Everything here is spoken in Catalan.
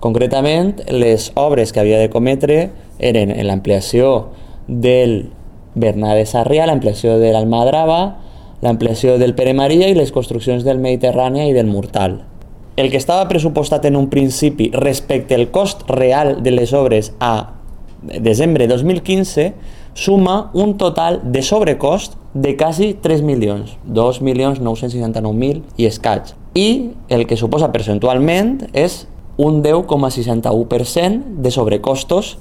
Concretament, les obres que havia de cometre eren l'ampliació del Bernat de Sarrià, l'ampliació de l'Almadrava, l'ampliació del Pere Maria i les construccions del Mediterrània i del Murtal. El que estava pressupostat en un principi respecte al cost real de les obres a desembre de 2015 suma un total de sobrecost de quasi 3 milions, 2.969.000 i escaig. I el que suposa percentualment és un 10,61% de sobrecostos